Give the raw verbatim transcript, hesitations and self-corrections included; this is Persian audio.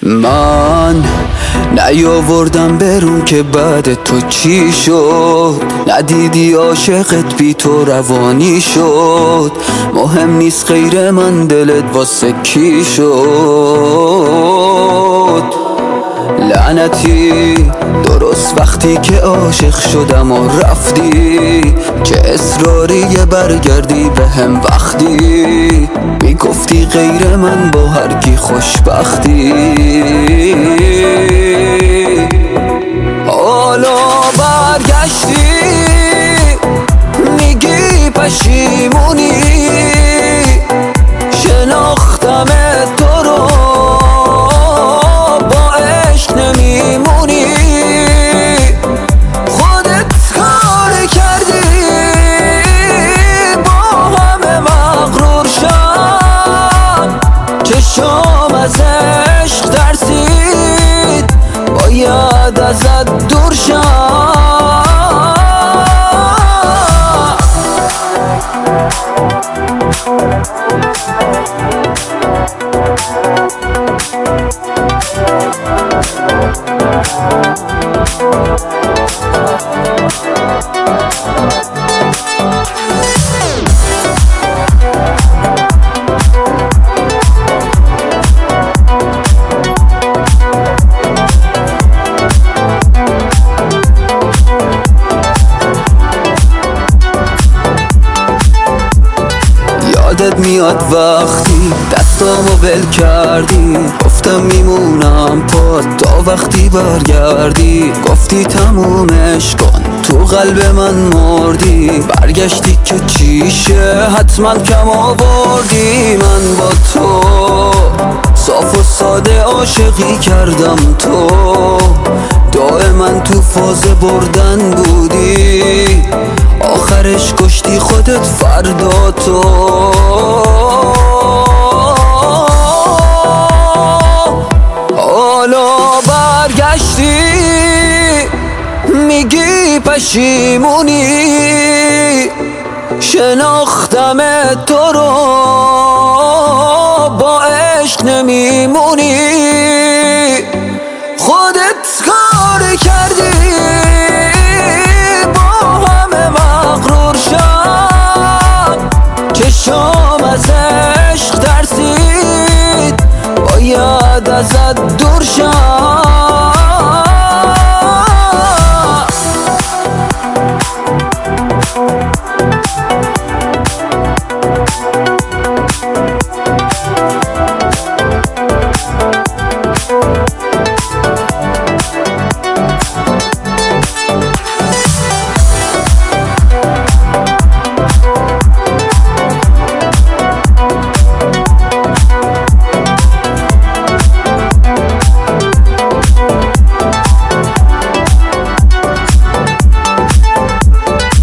من نیاوردم برون که بعد تو چی شد، ندیدی عاشقت بی تو روانی شد. مهم نیست غیر من دلت واسه کی شد. لعنتی درست وقتی که عاشق شدم و رفتی، چه اصراری برگردی به هم وقتی میگفتی غیر من با هر کی خوشبختی. حالا برگشتی میگی پشیمونی، شناختم تو رو با عشق نمیمونی. خودت کار کردی با همه مغرور شم، چشم از عشق ترسید باید ازت دور شم. یادت میاد وقتی دستامو ول کردی، گفتم میمونم پات تا وقتی برگردی. گفتی تمومش کن تو قلب من مردی، برگشتی که چیشه حتما کم آوردی. من با تو صاف و ساده عاشقی کردم، تو دائما تو فاز بردن بودی، آخرش کشتی خودت فردا تو. حالا برگشتی میگی پشیمونی، شناختم تو رو با عشق نمیمونی. خودت کار کردی با همه مغرور شم، چشم از عشق ترسید باید ازت دور شم.